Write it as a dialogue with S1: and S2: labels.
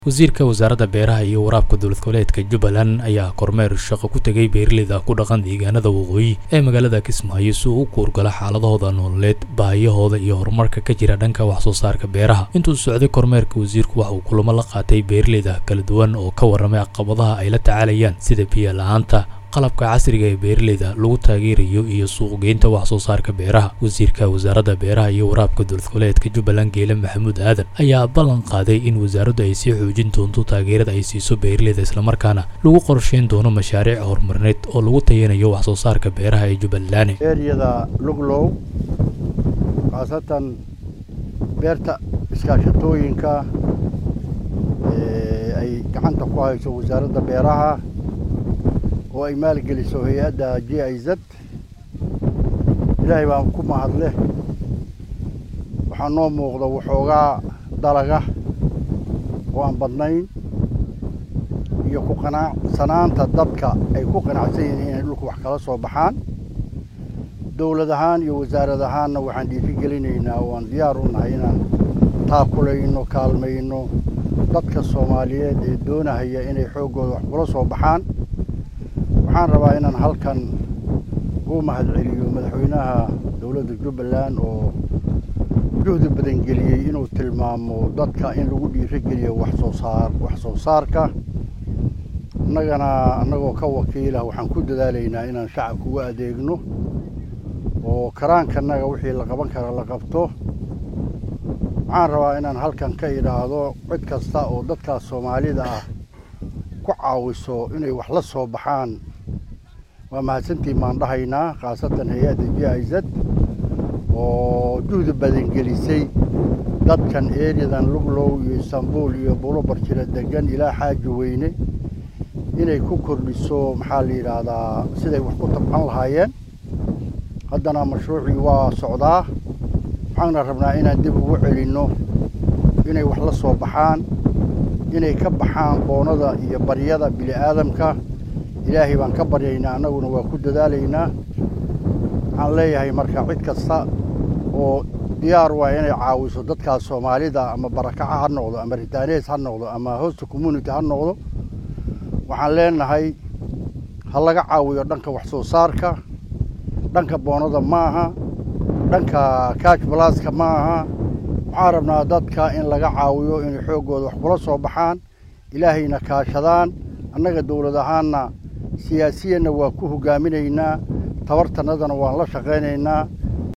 S1: wasiirka wasaaradda beeraha iyo waraabka dowlad goboleedka Jubbaland ayaa kormeer shaqo ku tagay beeraleyda ku dhaqan deegaanada waqooyi ee magaalada Kismaayo si uu u kuurgalo xaaladooda nololeed, baahiyahooda iyo horumarka ka jira dhanka wax soo saarka beeraha. Intuu socday kormeerka, wasiirku waxa uu kulamo la qaatay beeraleyda kala duwan oo ka warramay caqabadaha ay la tacaalayaan sida biyo la'aanta, qalabka casriga ee beeraleyda lagu taageerayo iyo suuq-geynta wax soo saarka beeraha. Wasiirka wasaaradda beeraha iyo waraabka dowlad goboleedka Jubbaland Geele Maxamuud Aadan ayaa ballan qaaday in wasaaraddu ay sii xoojin doonto taageerada ay siiso beeraleyda, isla markaana lagu qorsheyn doono mashaariic horumarineed oo lagu tayanayo wax soo saarka beeraha ee Jubbaland.
S2: Beeriyada Luglow khaasatan beerta iskaashatooyinka ay gacanta ku hayso wasaaradda beeraha oo ay maalgeliso hay'adda GIZ. ilaahay baan ku mahadleh. waxaa noo muuqda waxoogaa dalaga oo aan badnayn iyo ku qanacsanaanta dadka ay ku qanacsan yihiin inay dhulka wax kala soo baxaan. dowlad ahaan iyo wasaarad ahaanna waxaan dhiirigelinaynaa oo aan diyaar u nahay inaan taakulayno, kaalmayno dadka Soomaaliyeed ee doonaya inay xoogooda wax kula soo baxaan. waxaan rabaa inaan halkan u mahadceliyo madaxweynaha dowladda Jubbaland oo juhdi badan geliyay inuu tilmaamo dadka in lagu dhiirigeliyo wax soo saarka. annagoo ka wakiila waxaan ku dadaalaynaa inaan shacabka ugu adeegno oo karaankanaga wixii la qaban kara la qabto. waxaan rabaa inaan halkan ka idhaahdo cid kasta oo dadkaas Soomaalida ah ku caawiso inay wax la soo baxaan waa mahadsantiin maan dhahaynaa, khaasatan hay'adda GIZ oo juhdi badan gelisay dadkan ereyadan Luglow iyo Istanbul iyo Bulobarjira degan ilaa Xaaji Weyne inay ku kordhiso maxaa la yiraahdaa siday wax ku tabcan lahaayeen. haddana mashruucii waa socdaa. waxaan rabnaa inaan dib ugu celinno inay wax la soo baxaan, inay ka baxaan boonada iyo baryada bini'aadamka. ilaahay baan ka baryaynaa, annaguna waa ku dadaalaynaa. waxaan leeyahay marka cid kasta oo diyaar waa inay caawiso dadkaas Soomaalida, ama barakaca ha noqdo, ama ritaanees ha noqdo, ama host community ha noqdo. waxaan leenahay ha laga caawiyo dhanka wax soo saarka, dhanka boonada maaha, dhanka cash pluska maaha. waxaan rabnaa dadka in laga caawiyo inay xoogooda wax kula soo baxaan, ilaahayna kaashadaan. annaga dowlad ahaanna siyaasiyanna waa ku hogaaminaynaa, tabartanadana waan la shaqaynaynaa.